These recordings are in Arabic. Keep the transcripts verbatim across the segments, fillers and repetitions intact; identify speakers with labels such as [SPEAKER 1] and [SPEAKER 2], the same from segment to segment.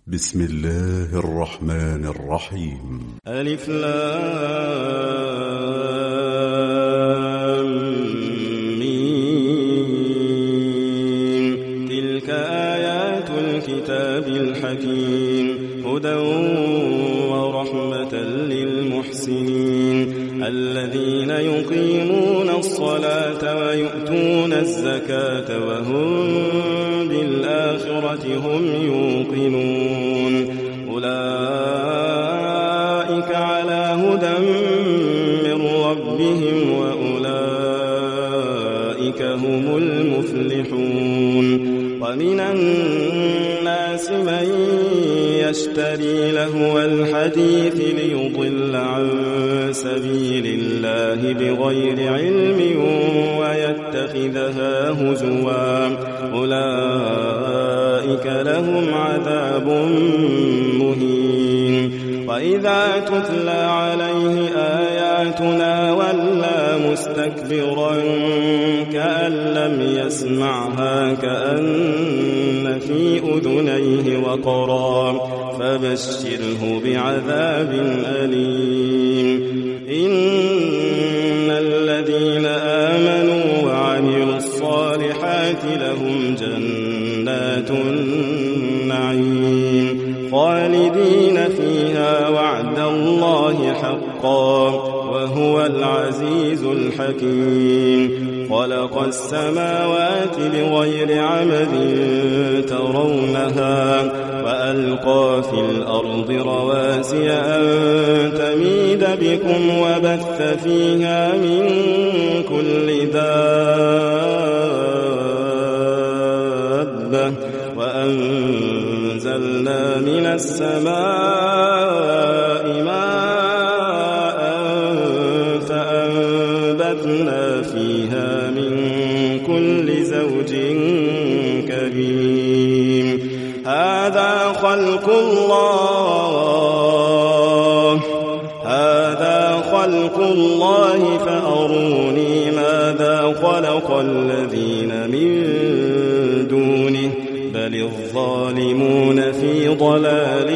[SPEAKER 1] بسم الله الرحمن الرحيم.
[SPEAKER 2] ألف لام ميم. تلك آيات الكتاب الحكيم هدى ورحمة للمحسنين الذين يقيمون الصلاة ويؤتون الزكاة وهم بالآخرة هم يوقنون أولئك على هدى من ربهم وأولئك هم المفلحون. ومن الناس من يشتري لهو الحديث ليضل عن سبيل الله بغير علم ويتخذها هزوا أولئك لهم عذاب مهين. وإذا تتلى عليه آياتنا ولى مستكبرا كأن لم يسمعها كأن في أذنيه وقرا فبشره بعذاب أليم. إن الذين آمنوا وعملوا الصالحات لهم جنات النعيم خالدين فيها وعد الله حقا وهو العزيز الحكيم. خلق السماوات بغير عمد ترونها وألقى في الأرض رواسي أن تميد بكم وبث فيها من كل دابة وأنزلنا من السماء ماء فأنبتنا فيها من كل زوج كريم. هذا خلق الله هذا خلق الله فأروني ماذا خلق الذين من دونه بل الظالمون في ضلال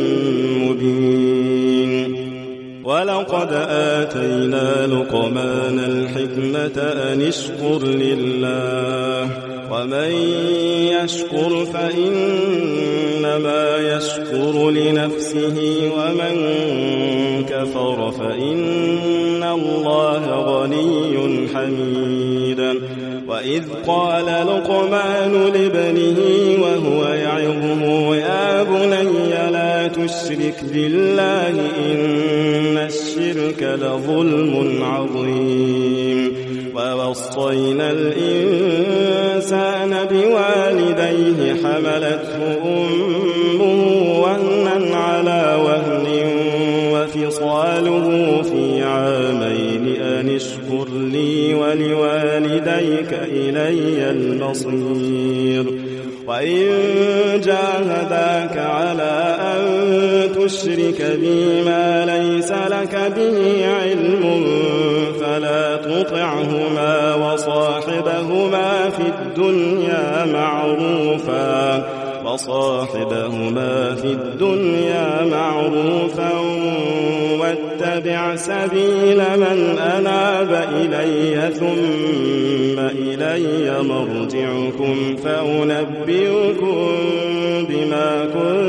[SPEAKER 2] مبين. ولقد آتينا لقمان الحكمة أن اشكر لله ومن يشكر فإنما يشكر لنفسه ومن كفر فإن الله غني حميد. وإذ قال لقمان لابنه وهو يعظه يا بني لا تشرك بالله إن الشرك لظلم عظيم. ووصينا الإنسان بوالديه حملته أمه وهنا على وهن وفصاله في عامين أن اشكر لي ولوالديك إلي المصير. وإن جاهداك على أن تشرك بي ما ليس لك به علم فلا تطعهما وصاحبهما في الدنيا معروفا وصاحبهما في الدنيا معروفا واتبع سبيل من أناب إلي ثم إلي مرجعكم فأنبئكم بما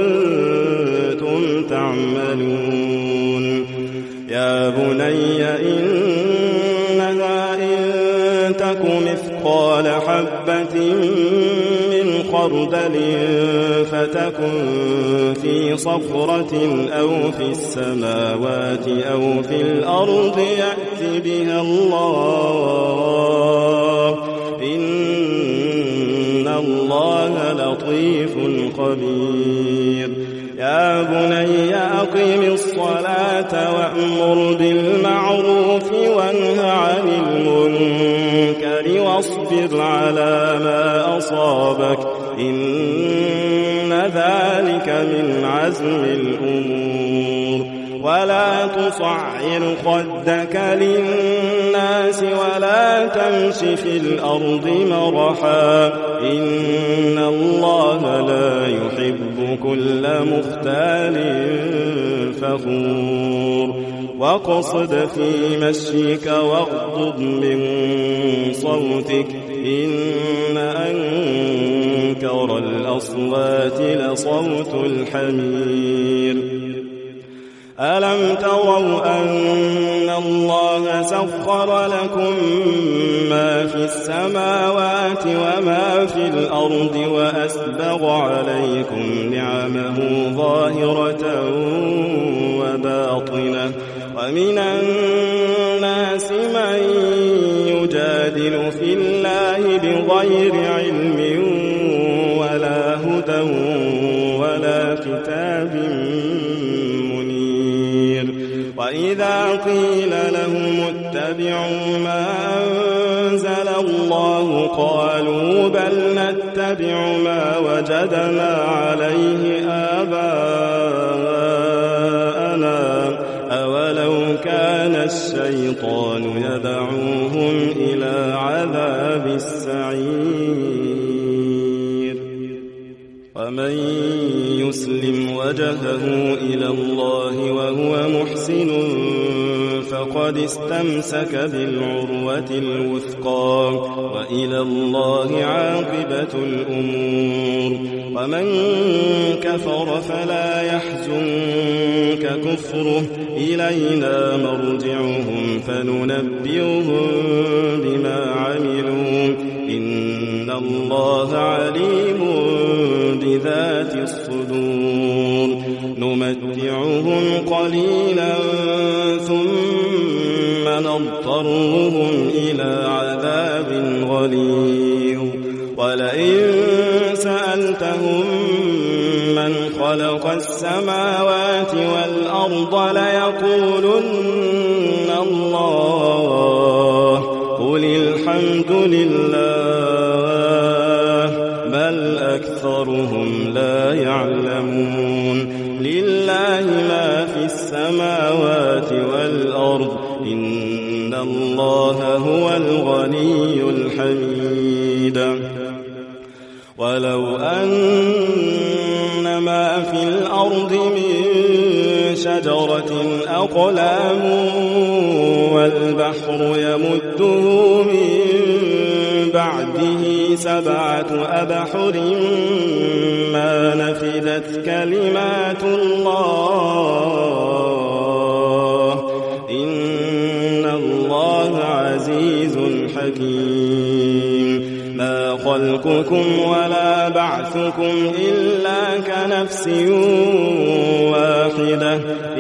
[SPEAKER 2] كنتم تعملون. يا بني إنها إن تك مثقال حبة من خردل فتكن في صخرة أو في السماوات أو في الأرض يأت بها الله إن الله لطيف خبير. يا بني أقم الصلاة وأمر بالمعروف وانه عن المنكر واصبر على ما أصابك إن ذلك من عزم الأمور. ولا تصعر خدك للناس ولا تمش في الأرض مرحا إن الله لا يحب كل مختال فخور واقصد في مشيك واغضض من صوتك إن أنكر الأصوات لصوت الحمير ألم تروا أن الله سخر لكم ما في السماوات وما في الأرض وأسبغ عليكم نعمه ظاهرة وباطنة ومن الناس من يجادل في الله بغير علم ولا هدى ولا كتاب منير وإذا قيل لهم اتبعوا ما أنزل الله قالوا بل نتبع ما وجدنا عليه آباءنا أولو كان الشيطان يدعوهم إلى عذاب السعير ومن يسلم وجهه إلى الله وهو محسن فقد استمسك بالعروة الوثقى وإلى الله عاقبة الأمور ومن كفر فلا يحزنك كفره إلينا مرجعهم فننبئهم بما عملوا إن الله عليم بذات الصدور نمتعهم قليلا ثم نضطرهم إلى عذاب غليظ ولئن سألتهم من خلق السماوات والأرض ليقولن الله قل الحمد لله بل أكثرهم لا يعلمون لله ما في السماوات والأرض إن الله هو الغني الحميد ولو أن ما في الأرض من شجرة أقلام والبحر يمده من بعده سبعة أبحر ما نفدت كلمات الله إن الله عزيز حكيم ما خلقكم ولا بعثكم إلا كنفس واحدة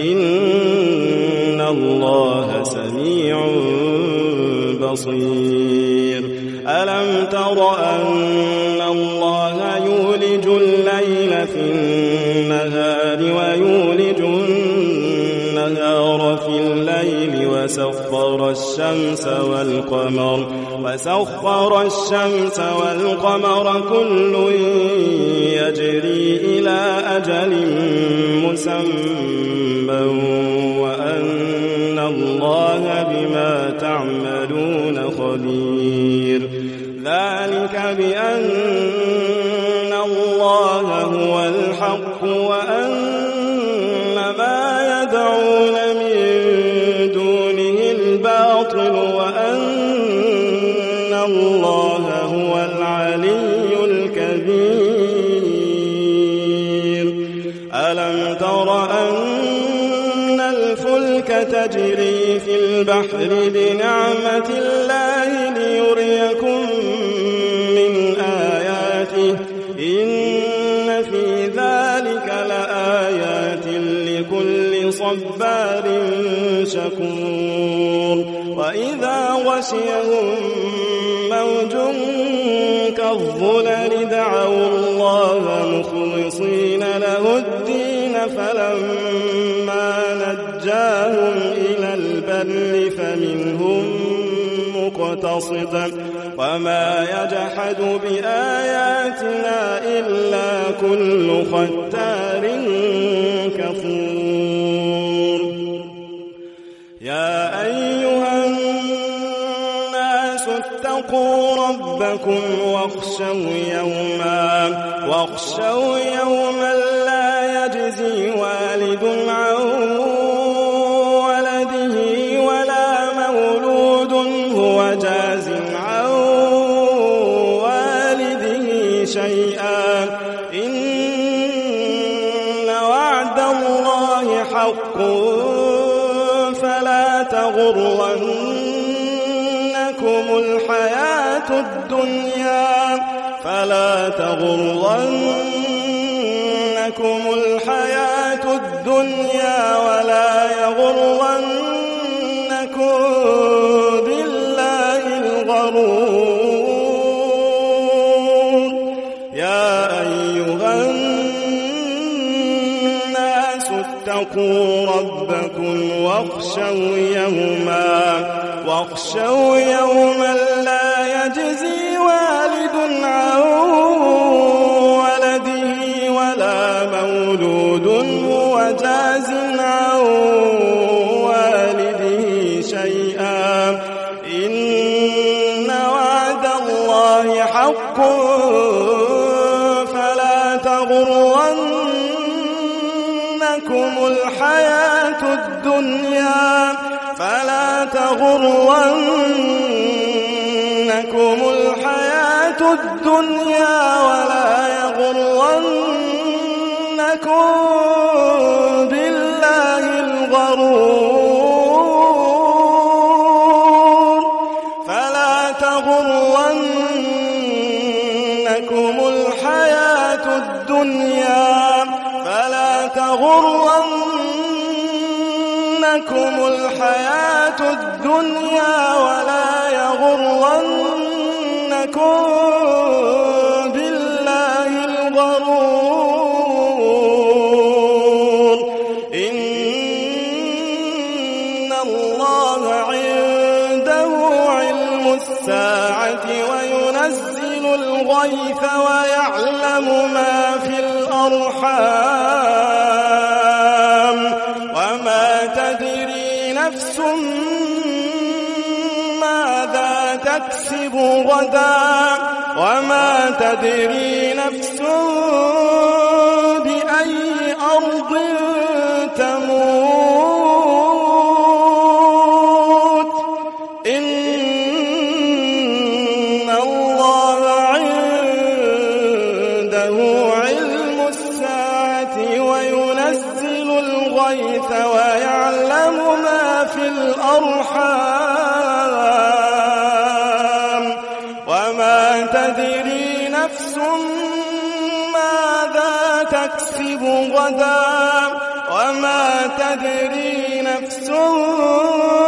[SPEAKER 2] إن الله سميع بصير ألم تر أن الله يولج الليل في النهار ويولج النهار في الليل وسخر الشمس والقمر وسخر الشمس والقمر كل يجري إلى أجل مسمى وأن الله بما تعملون خبير ذلك بأن الله هو الحق وأن ما يدعون من دونه الباطل وأن الله هو العلي الكبير ألم تر أن الفلك تجري في البحر بنعمة الله ليريكم من آياته إن في ذلك لآيات لكل صبار شكور وإذا غشيهم موج كالظلل دعوا الله مخلصين له الدين فلما نجاهم إلى البر فمنهم مقتصد وما يجحد بآياتنا إلا كل ختار كفور ربكم واخشوا يوما واخشوا يوما لا يجزي والد عن ولده ولا مولود هو جاز عن والده شيئا إن وعد الله حق فلا تغرنكم الحياة الدنيا فلا تغرنكم الحياة الدنيا ولا يغرنكم بالله الغرور يا أيها الناس اتقوا ربكم واخشوا يوما واخشوا يوما لا يجزي والد عن ولده ولا مولود هو جاز عن والده شيئا إن وعد الله حق فلا تغرنكم الحياة الدنيا فلا تغرنكم الحياة الدنيا ولا يغرنكم بالله الغرور فلا تغرنكم الحياة الدنيا فلا تغرنكم الحياة الدنيا ولا يغرنكم بالله الغرور إن الله عنده علم الساعة وينزل الغيث ويعلم ما في الأرحام وما تدري نفس ماذا تكسب غدا وما تدري نفس بأي أرض تموت إن الله عنده علم الساعة وينزل الغيث ويعلم ما في الأرحام وما تدري نفس ماذا تكسب غدا وما تدري نفس